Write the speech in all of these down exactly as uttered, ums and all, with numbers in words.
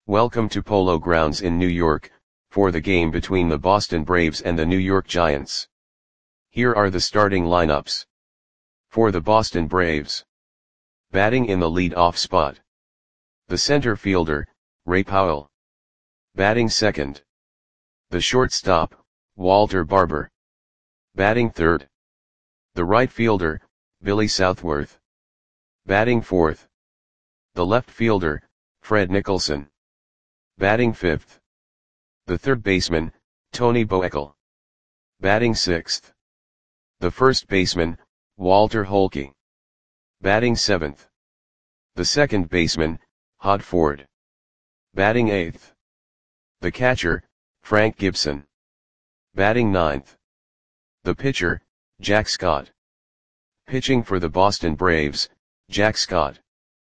Welcome to Polo Grounds in New York, for the game between the Boston Braves and the New York Giants. Here are the starting lineups. For the Boston Braves. Batting in the lead-off spot. The center fielder, Ray Powell. Batting second. The shortstop, Walter Barber. Batting third. The right fielder, Billy Southworth. Batting fourth. The left fielder, Fred Nicholson. Batting fifth. The third baseman, Tony Boekel. Batting sixth. The first baseman, Walter Holke. Batting seventh. The second baseman, Hod Ford. Batting eighth. The catcher, Frank Gibson. Batting ninth. The pitcher, Jack Scott. Pitching for the Boston Braves, Jack Scott.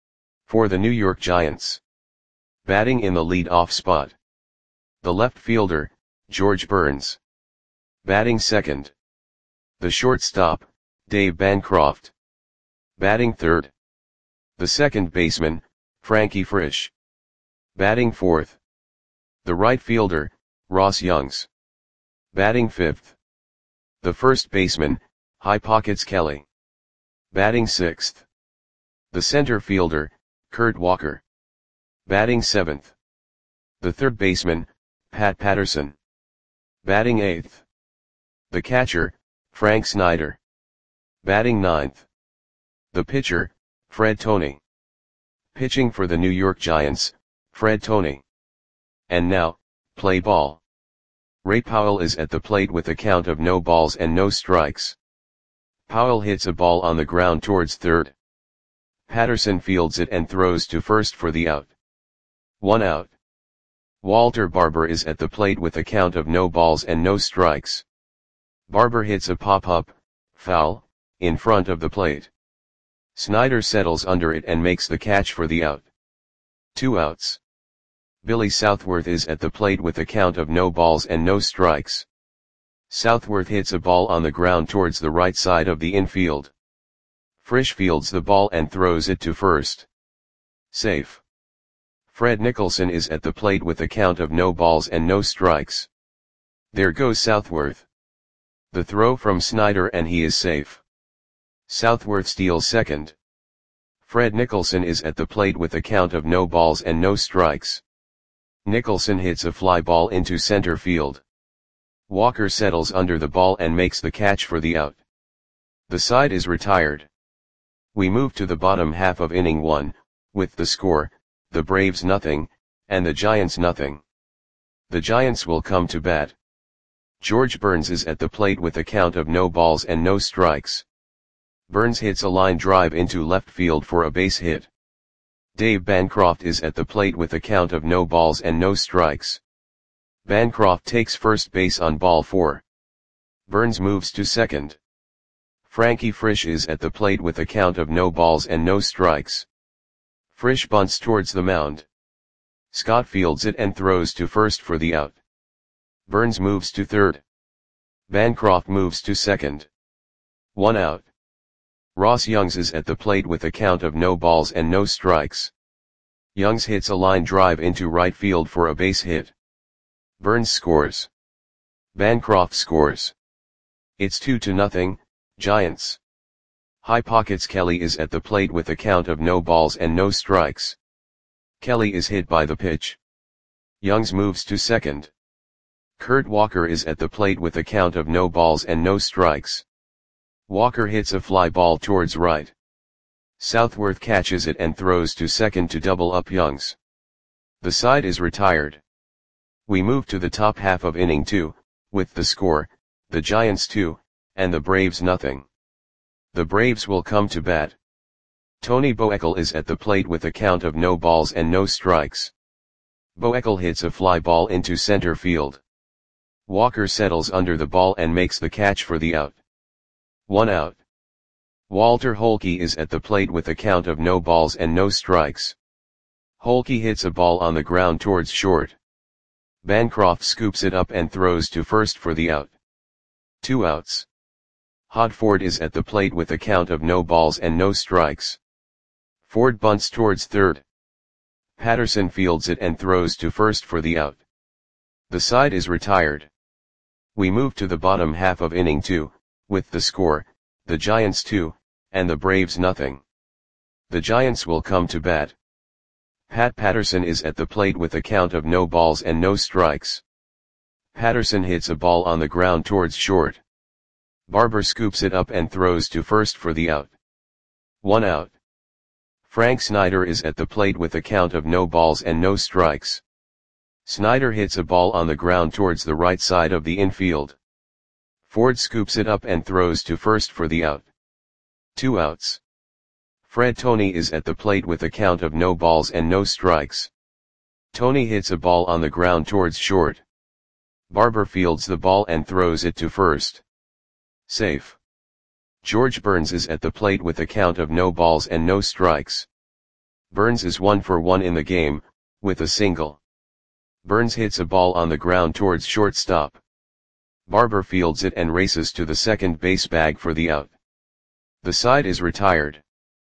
For the New York Giants. Batting in the lead-off spot. The left fielder, George Burns. Batting second. The shortstop, Dave Bancroft. Batting third. The second baseman, Frankie Frisch. Batting fourth. The right fielder, Ross Youngs. Batting fifth. The first baseman, High Pockets Kelly. Batting sixth. The center fielder, Kurt Walker. Batting seventh. The third baseman, Pat Patterson. Batting eighth. The catcher, Frank Snyder. Batting ninth. The pitcher, Fred Tony. Pitching for the New York Giants, Fred Tony. And now, play ball. Ray Powell is at the plate with a count of no balls and no strikes. Powell hits a ball on the ground towards third. Patterson fields it and throws to first for the out. One out. Walter Barber is at the plate with a count of no balls and no strikes. Barber hits a pop-up, foul, in front of the plate. Snyder settles under it and makes the catch for the out. Two outs. Billy Southworth is at the plate with a count of no balls and no strikes. Southworth hits a ball on the ground towards the right side of the infield. Frisch fields the ball and throws it to first. Safe. Fred Nicholson is at the plate with a count of no balls and no strikes. There goes Southworth. The throw from Snyder and he is safe. Southworth steals second. Fred Nicholson is at the plate with a count of no balls and no strikes. Nicholson hits a fly ball into center field. Walker settles under the ball and makes the catch for the out. The side is retired. We move to the bottom half of inning one, with the score, the Braves nothing, and the Giants nothing. The Giants will come to bat. George Burns is at the plate with a count of no balls and no strikes. Burns hits a line drive into left field for a base hit. Dave Bancroft is at the plate with a count of no balls and no strikes. Bancroft takes first base on ball four. Burns moves to second. Frankie Frisch is at the plate with a count of no balls and no strikes. Frisch bunts towards the mound. Scott fields it and throws to first for the out. Burns moves to third. Bancroft moves to second. One out. Ross Youngs is at the plate with a count of no balls and no strikes. Youngs hits a line drive into right field for a base hit. Burns scores. Bancroft scores. It's two to nothing, Giants. High Pockets Kelly is at the plate with a count of no balls and no strikes. Kelly is hit by the pitch. Youngs moves to second. Kurt Walker is at the plate with a count of no balls and no strikes. Walker hits a fly ball towards right. Southworth catches it and throws to second to double up Youngs. The side is retired. We move to the top half of inning two, with the score, the Giants two, and the Braves nothing. The Braves will come to bat. Tony Boekel is at the plate with a count of no balls and no strikes. Boekel hits a fly ball into center field. Walker settles under the ball and makes the catch for the out. One out. Walter Holke is at the plate with a count of no balls and no strikes. Holke hits a ball on the ground towards short. Bancroft scoops it up and throws to first for the out. Two outs. Hod Ford is at the plate with a count of no balls and no strikes. Ford bunts towards third. Patterson fields it and throws to first for the out. The side is retired. We move to the bottom half of inning two, with the score, the Giants two, and the Braves nothing. The Giants will come to bat. Pat Patterson is at the plate with a count of no balls and no strikes. Patterson hits a ball on the ground towards short. Barber scoops it up and throws to first for the out. One out. Frank Snyder is at the plate with a count of no balls and no strikes. Snyder hits a ball on the ground towards the right side of the infield. Ford scoops it up and throws to first for the out. Two outs. Fred Tony is at the plate with a count of no balls and no strikes. Tony hits a ball on the ground towards short. Barber fields the ball and throws it to first. Safe. George Burns is at the plate with a count of no balls and no strikes. Burns is one for one in the game, with a single. Burns hits a ball on the ground towards shortstop. Barber fields it and races to the second base bag for the out. The side is retired.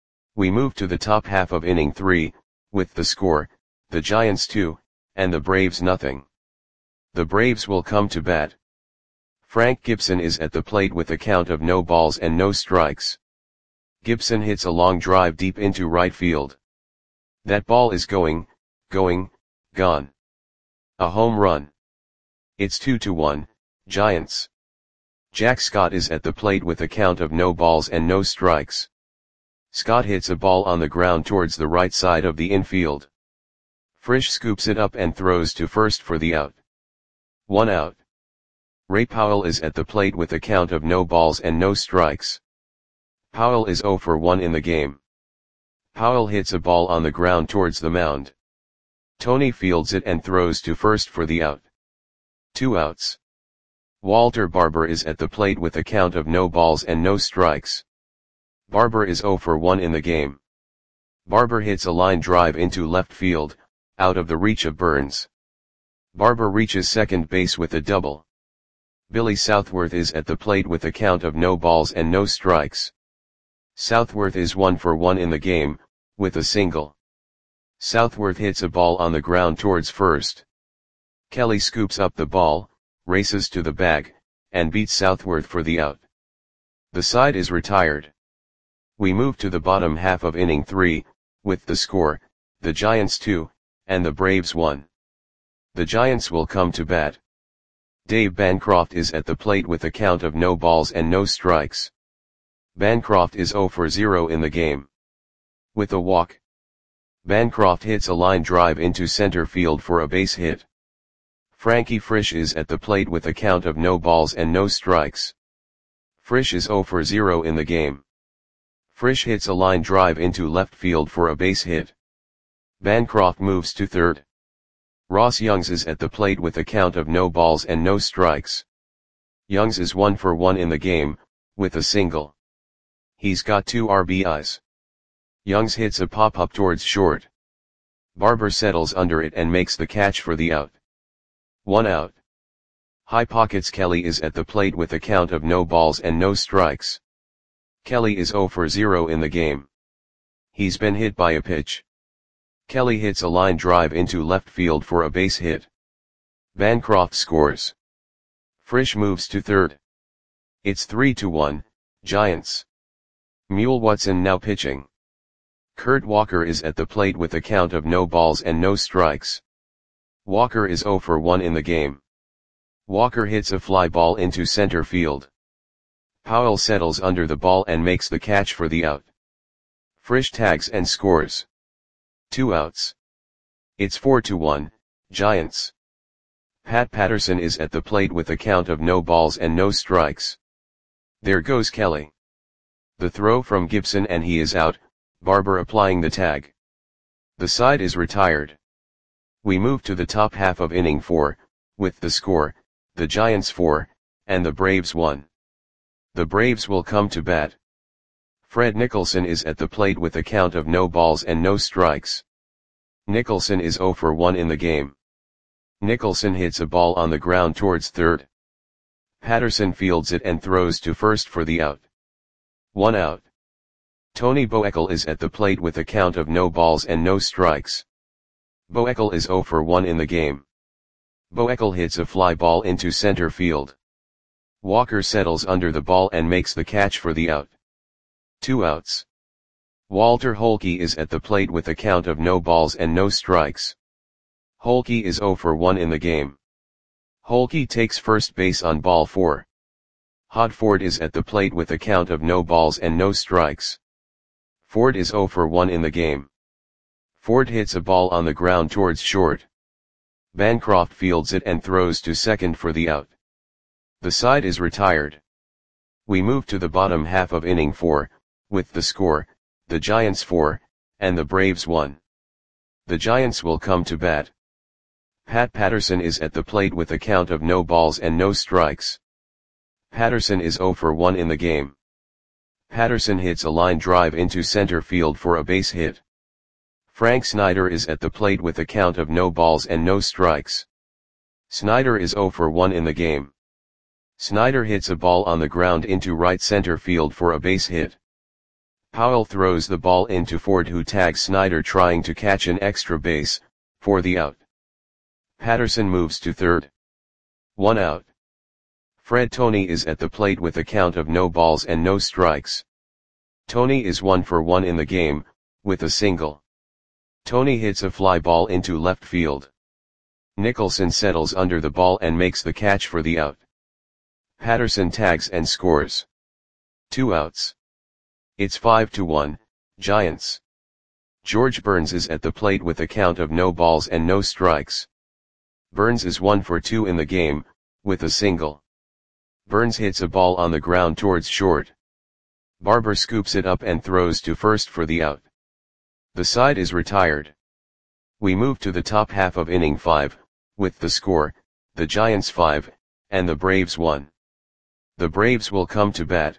We move to the top half of inning three, with the score, the Giants two, and the Braves nothing. The Braves will come to bat. Frank Gibson is at the plate with a count of no balls and no strikes. Gibson hits a long drive deep into right field. That ball is going, going, gone. A home run. It's two to one, Giants. Jack Scott is at the plate with a count of no balls and no strikes. Scott hits a ball on the ground towards the right side of the infield. Frisch scoops it up and throws to first for the out. One out. Ray Powell is at the plate with a count of no balls and no strikes. Powell is zero for one in the game. Powell hits a ball on the ground towards the mound. Tony fields it and throws to first for the out. Two outs. Walter Barber is at the plate with a count of no balls and no strikes. Barber is zero for one in the game. Barber hits a line drive into left field, out of the reach of Burns. Barber reaches second base with a double. Billy Southworth is at the plate with a count of no balls and no strikes. Southworth is one for one in the game, with a single. Southworth hits a ball on the ground towards first. Kelly scoops up the ball, races to the bag, and beats Southworth for the out. The side is retired. We move to the bottom half of inning three, with the score, the Giants two, and the Braves one. The Giants will come to bat. Dave Bancroft is at the plate with a count of no balls and no strikes. Bancroft is zero for zero in the game. With a walk. Bancroft hits a line drive into center field for a base hit. Frankie Frisch is at the plate with a count of no balls and no strikes. Frisch is zero for zero in the game. Frisch hits a line drive into left field for a base hit. Bancroft moves to third. Ross Youngs is at the plate with a count of no balls and no strikes. Youngs is one for one in the game, with a single. He's got two R B Is. Youngs hits a pop-up towards short. Barber settles under it and makes the catch for the out. One out. High Pockets Kelly is at the plate with a count of no balls and no strikes. Kelly is zero for zero in the game. He's been hit by a pitch. Kelly hits a line drive into left field for a base hit. Bancroft scores. Frisch moves to third. It's three to one, Giants. Mule Watson now pitching. Kurt Walker is at the plate with a count of no balls and no strikes. Walker is zero for one in the game. Walker hits a fly ball into center field. Powell settles under the ball and makes the catch for the out. Frisch tags and scores. Two outs. It's four to one, Giants. Pat Patterson is at the plate with a count of no balls and no strikes. There goes Kelly. The throw from Gibson and he is out, Barber applying the tag. The side is retired. We move to the top half of inning four, with the score, the Giants four, and the Braves one. The Braves will come to bat. Fred Nicholson is at the plate with a count of no balls and no strikes. Nicholson is zero for one in the game. Nicholson hits a ball on the ground towards third. Patterson fields it and throws to first for the out. One out. Tony Boekel is at the plate with a count of no balls and no strikes. Boekel is zero for one in the game. Boekel hits a fly ball into center field. Walker settles under the ball and makes the catch for the out. Two outs. Walter Holke is at the plate with a count of no balls and no strikes. Holke is zero for one in the game. Holke takes first base on ball four. Hod Ford is at the plate with a count of no balls and no strikes. Ford is zero for one in the game. Ford hits a ball on the ground towards short. Bancroft fields it and throws to second for the out. The side is retired. We move to the bottom half of inning four, with the score, the Giants four, and the Braves one. The Giants will come to bat. Pat Patterson is at the plate with a count of no balls and no strikes. Patterson is zero for one in the game. Patterson hits a line drive into center field for a base hit. Frank Snyder is at the plate with a count of no balls and no strikes. Snyder is zero for one in the game. Snyder hits a ball on the ground into right center field for a base hit. Powell throws the ball into Ford, who tags Snyder trying to catch an extra base, for the out. Patterson moves to third. One out. Fred Tony is at the plate with a count of no balls and no strikes. Tony is one for one in the game, with a single. Tony hits a fly ball into left field. Nicholson settles under the ball and makes the catch for the out. Patterson tags and scores. Two outs. It's five to one, Giants. George Burns is at the plate with a count of no balls and no strikes. Burns is one for two in the game, with a single. Burns hits a ball on the ground towards short. Barber scoops it up and throws to first for the out. The side is retired. We move to the top half of inning five, with the score, the Giants five, and the Braves one. The Braves will come to bat.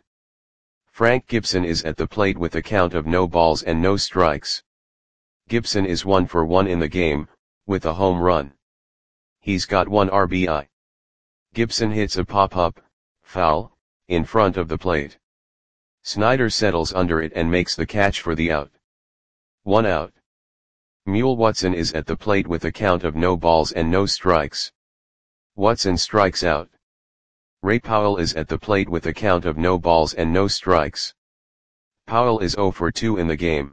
Frank Gibson is at the plate with a count of no balls and no strikes. Gibson is one for one in the game, with a home run. He's got one R B I. Gibson hits a pop-up, foul, in front of the plate. Snyder settles under it and makes the catch for the out. One out. Mule Watson is at the plate with a count of no balls and no strikes. Watson strikes out. Ray Powell is at the plate with a count of no balls and no strikes. Powell is zero for two in the game.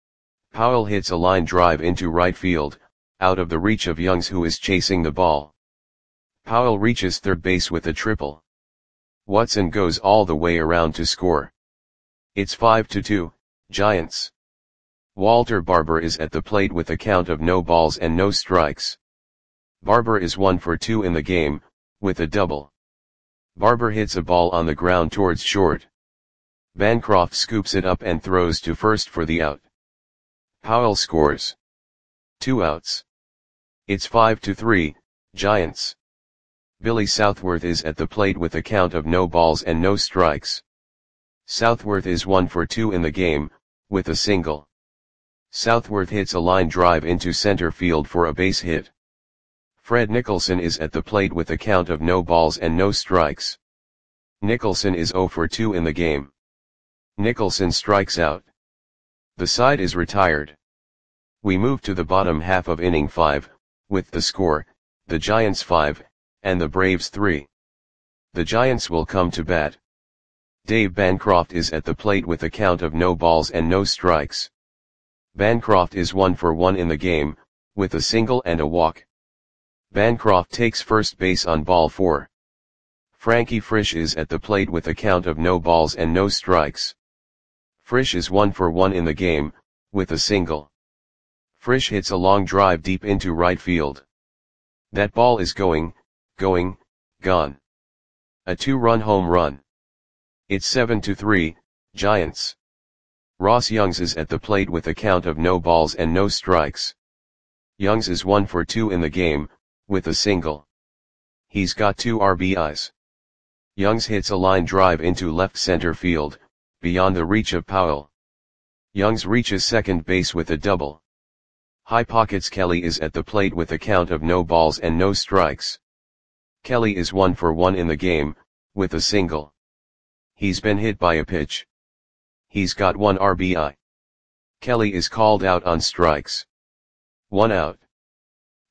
Powell hits a line drive into right field, out of the reach of Youngs, who is chasing the ball. Powell reaches third base with a triple. Watson goes all the way around to score. It's five to two, Giants. Walter Barber is at the plate with a count of no balls and no strikes. Barber is one for two in the game, with a double. Barber hits a ball on the ground towards short. Bancroft scoops it up and throws to first for the out. Powell scores. Two outs. It's five to three, Giants. Billy Southworth is at the plate with a count of no balls and no strikes. Southworth is one for two in the game, with a single. Southworth hits a line drive into center field for a base hit. Fred Nicholson is at the plate with a count of no balls and no strikes. Nicholson is zero for two in the game. Nicholson strikes out. The side is retired. We move to the bottom half of inning five, with the score, the Giants five, and the Braves three. The Giants will come to bat. Dave Bancroft is at the plate with a count of no balls and no strikes. Bancroft is one for one in the game, with a single and a walk. Bancroft takes first base on ball four. Frankie Frisch is at the plate with a count of no balls and no strikes. Frisch is one for one in the game, with a single. Frisch hits a long drive deep into right field. That ball is going, going, gone. A two-run home run. It's seven to three, Giants. Ross Youngs is at the plate with a count of no balls and no strikes. Youngs is one for two in the game, with a single. He's got two R B Is. Youngs hits a line drive into left center field, beyond the reach of Powell. Youngs reaches second base with a double. High Pockets Kelly is at the plate with a count of no balls and no strikes. Kelly is one for one in the game, with a single. He's been hit by a pitch. He's got one R B I. Kelly is called out on strikes. One out.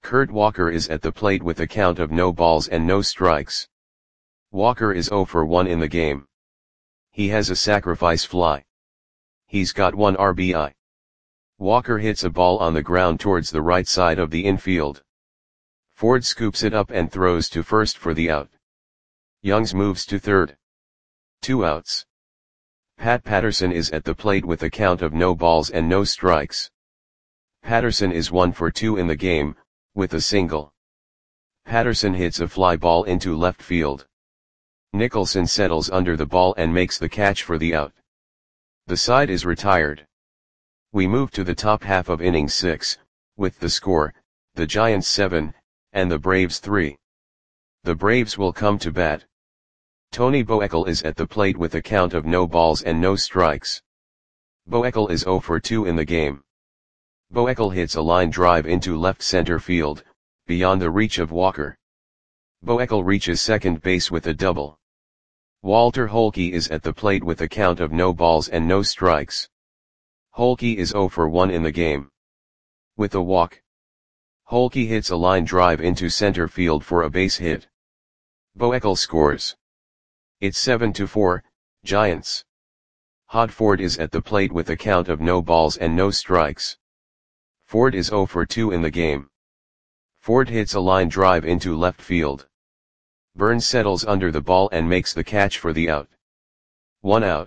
Kurt Walker is at the plate with a count of no balls and no strikes. Walker is zero for one in the game. He has a sacrifice fly. He's got one R B I. Walker hits a ball on the ground towards the right side of the infield. Ford scoops it up and throws to first for the out. Youngs moves to third. Two outs. Pat Patterson is at the plate with a count of no balls and no strikes. Patterson is one for two in the game, with a single. Patterson hits a fly ball into left field. Nicholson settles under the ball and makes the catch for the out. The side is retired. We move to the top half of inning six, with the score, the Giants seven, and the Braves three. The Braves will come to bat. Tony Boekel is at the plate with a count of no balls and no strikes. Boekel is zero for two in the game. Boekel hits a line drive into left center field, beyond the reach of Walker. Boekel reaches second base with a double. Walter Holke is at the plate with a count of no balls and no strikes. Holke is zero for one in the game. With a walk. Holke hits a line drive into center field for a base hit. Boekel scores. It's seven to four, Giants. Hod Ford is at the plate with a count of no balls and no strikes. Ford is zero for two in the game. Ford hits a line drive into left field. Burns settles under the ball and makes the catch for the out. One out.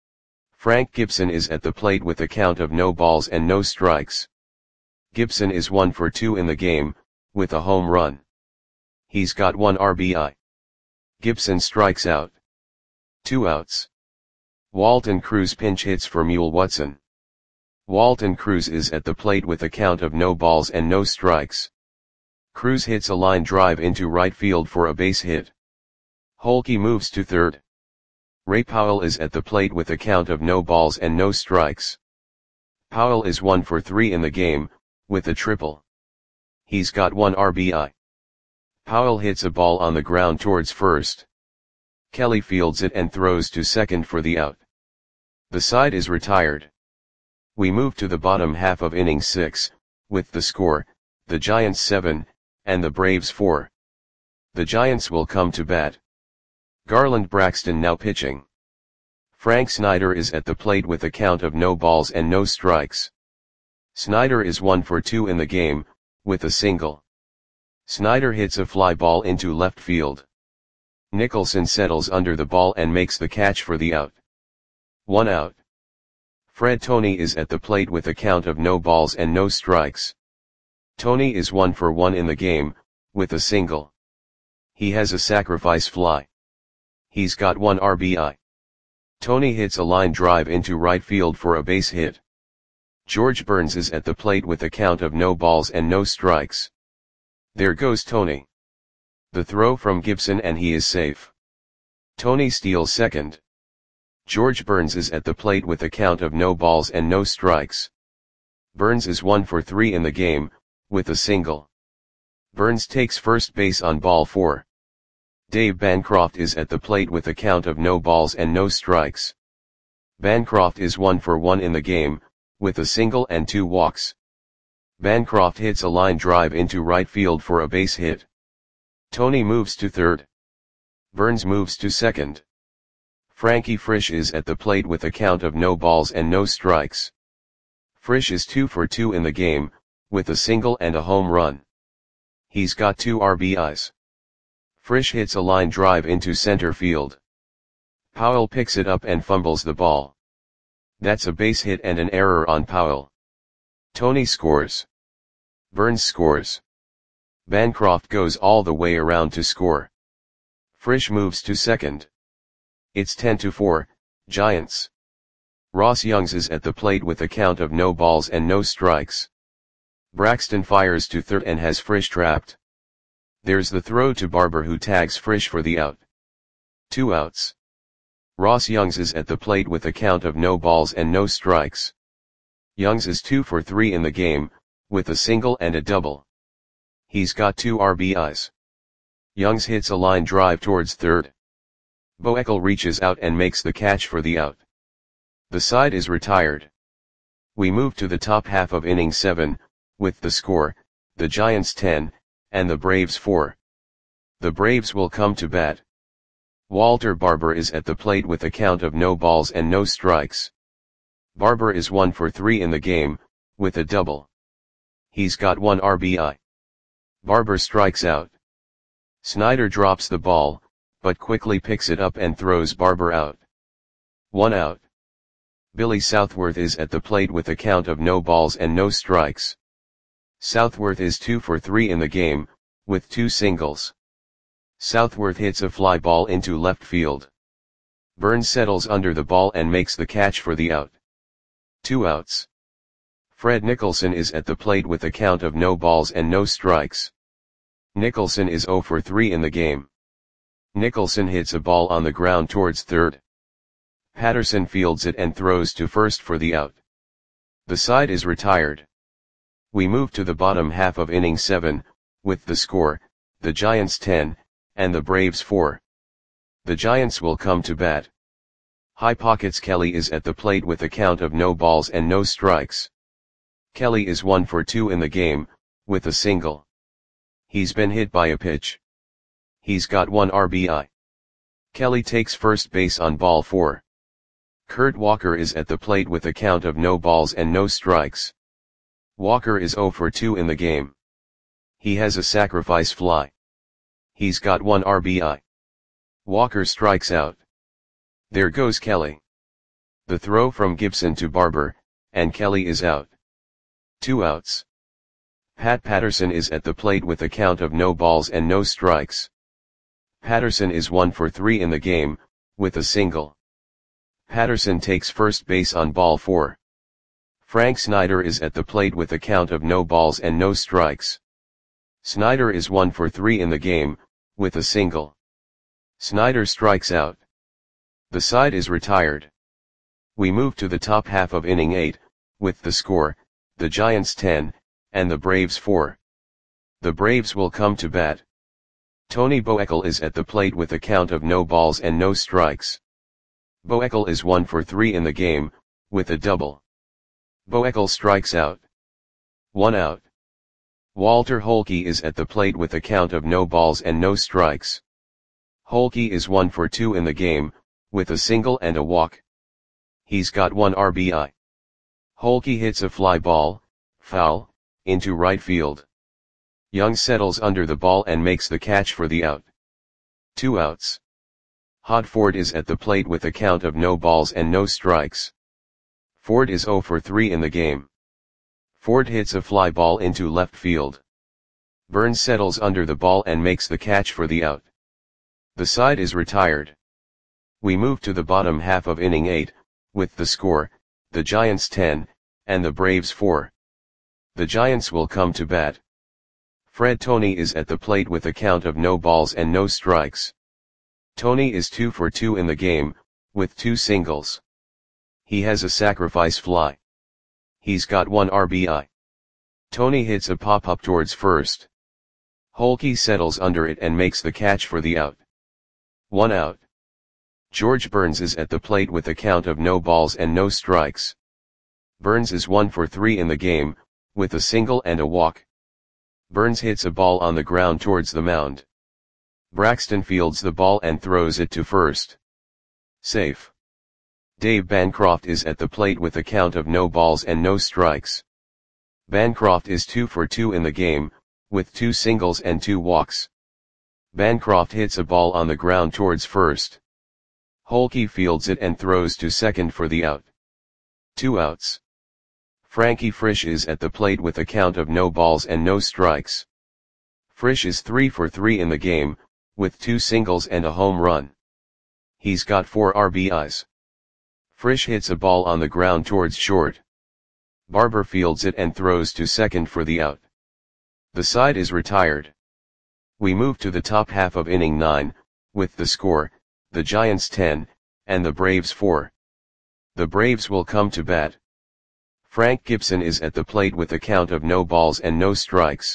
Frank Gibson is at the plate with a count of no balls and no strikes. Gibson is one for two in the game, with a home run. He's got one R B I. Gibson strikes out. Two outs. Walton Cruz pinch hits for Mule Watson. Walton Cruz is at the plate with a count of no balls and no strikes. Cruz hits a line drive into right field for a base hit. Holke moves to third. Ray Powell is at the plate with a count of no balls and no strikes. Powell is one for three in the game, with a triple. He's got one R B I. Powell hits a ball on the ground towards first. Kelly fields it and throws to second for the out. The side is retired. We move to the bottom half of inning six, with the score, the Giants seven, and the Braves four. The Giants will come to bat. Garland Braxton now pitching. Frank Snyder is at the plate with a count of no balls and no strikes. Snyder is one for two in the game, with a single. Snyder hits a fly ball into left field. Nicholson settles under the ball and makes the catch for the out. One out. Fred Tony is at the plate with a count of no balls and no strikes. Tony is one for one in the game, with a single. He has a sacrifice fly. He's got one R B I. Tony hits a line drive into right field for a base hit. George Burns is at the plate with a count of no balls and no strikes. There goes Tony. The throw from Gibson and he is safe. Tony steals second. George Burns is at the plate with a count of no balls and no strikes. Burns is one for three in the game, with a single. Burns takes first base on ball four. Dave Bancroft is at the plate with a count of no balls and no strikes. Bancroft is one for one in the game, with a single and two walks. Bancroft hits a line drive into right field for a base hit. Tony moves to third. Burns moves to second. Frankie Frisch is at the plate with a count of no balls and no strikes. Frisch is two for two in the game, with a single and a home run. He's got two R B Is. Frisch hits a line drive into center field. Powell picks it up and fumbles the ball. That's a base hit and an error on Powell. Tony scores. Burns scores. Bancroft goes all the way around to score. Frisch moves to second. It's ten to four, Giants. Ross Youngs is at the plate with a count of no balls and no strikes. Braxton fires to third and has Frisch trapped. There's the throw to Barber who tags Frisch for the out. Two outs. Ross Youngs is at the plate with a count of no balls and no strikes. Youngs is two for three in the game, with a single and a double. He's got two R B Is. Youngs hits a line drive towards third. Boekel reaches out and makes the catch for the out. The side is retired. We move to the top half of inning seven, with the score, the Giants ten, and the Braves four. The Braves will come to bat. Walter Barber is at the plate with a count of no balls and no strikes. Barber is one for three in the game, with a double. He's got one R B I. Barber strikes out. Snyder drops the ball, but quickly picks it up and throws Barber out. One out. Billy Southworth is at the plate with a count of no balls and no strikes. Southworth is two for three in the game, with two singles. Southworth hits a fly ball into left field. Burns settles under the ball and makes the catch for the out. Two outs. Fred Nicholson is at the plate with a count of no balls and no strikes. Nicholson is zero for three in the game. Nicholson hits a ball on the ground towards third. Patterson fields it and throws to first for the out. The side is retired. We move to the bottom half of inning seven, with the score, the Giants ten, and the Braves four. The Giants will come to bat. High Pockets Kelly is at the plate with a count of no balls and no strikes. Kelly is one for two in the game, with a single. He's been hit by a pitch. He's got one R B I. Kelly takes first base on ball four. Kurt Walker is at the plate with a count of no balls and no strikes. Walker is zero for two in the game. He has a sacrifice fly. He's got one R B I. Walker strikes out. There goes Kelly. The throw from Gibson to Barber, and Kelly is out. Two outs. Pat Patterson is at the plate with a count of no balls and no strikes. Patterson is one for three in the game, with a single. Patterson takes first base on ball four. Frank Snyder is at the plate with a count of no balls and no strikes. Snyder is one for three in the game, with a single. Snyder strikes out. The side is retired. We move to the top half of inning eight, with the score, the Giants ten, and the Braves four. The Braves will come to bat. Tony Boekel is at the plate with a count of no balls and no strikes. Boekel is one for three in the game, with a double. Boekel strikes out. One out. Walter Holke is at the plate with a count of no balls and no strikes. Holke is one for two in the game, with a single and a walk. He's got one R B I. Holke hits a fly ball, foul, into right field. Young settles under the ball and makes the catch for the out. Two outs. Hod Ford is at the plate with a count of no balls and no strikes. Ford is zero for three in the game. Ford hits a fly ball into left field. Burns settles under the ball and makes the catch for the out. The side is retired. We move to the bottom half of inning eight, with the score, the Giants ten, and the Braves four. The Giants will come to bat. Fred Tony is at the plate with a count of no balls and no strikes. Tony is two for two in the game, with two singles. He has a sacrifice fly. He's got one R B I. Tony hits a pop-up towards first. Holke settles under it and makes the catch for the out. One out. George Burns is at the plate with a count of no balls and no strikes. Burns is one for three in the game, with a single and a walk. Burns hits a ball on the ground towards the mound. Braxton fields the ball and throws it to first. Safe. Dave Bancroft is at the plate with a count of no balls and no strikes. Bancroft is two for two in the game, with two singles and two walks. Bancroft hits a ball on the ground towards first. Holke fields it and throws to second for the out. Two outs. Frankie Frisch is at the plate with a count of no balls and no strikes. Frisch is three for three in the game, with two singles and a home run. He's got four R B Is. Frisch hits a ball on the ground towards short. Barber fields it and throws to second for the out. The side is retired. We move to the top half of inning nine, with the score, the Giants ten, and the Braves four. The Braves will come to bat. Frank Gibson is at the plate with a count of no balls and no strikes.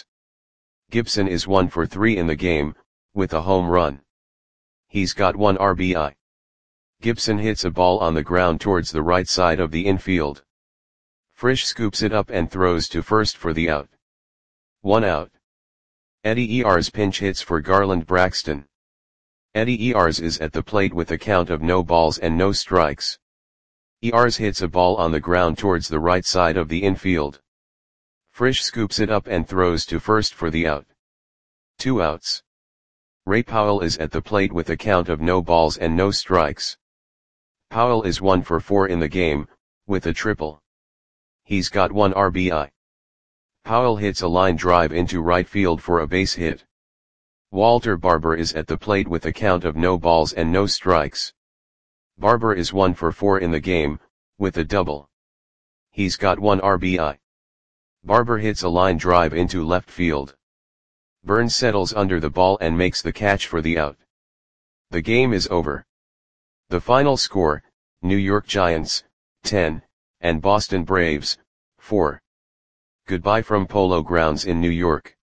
Gibson is one for three in the game, with a home run. He's got one R B I. Gibson hits a ball on the ground towards the right side of the infield. Frisch scoops it up and throws to first for the out. One out. Eddie Ears pinch hits for Garland Braxton. Eddie Ears is at the plate with a count of no balls and no strikes. Ears hits a ball on the ground towards the right side of the infield. Frisch scoops it up and throws to first for the out. Two outs. Ray Powell is at the plate with a count of no balls and no strikes. Powell is one for four in the game, with a triple. He's got one R B I. Powell hits a line drive into right field for a base hit. Walter Barber is at the plate with a count of no balls and no strikes. Barber is one for four in the game, with a double. He's got one R B I. Barber hits a line drive into left field. Burns settles under the ball and makes the catch for the out. The game is over. The final score, New York Giants, ten, and Boston Braves, four. Goodbye from Polo Grounds in New York.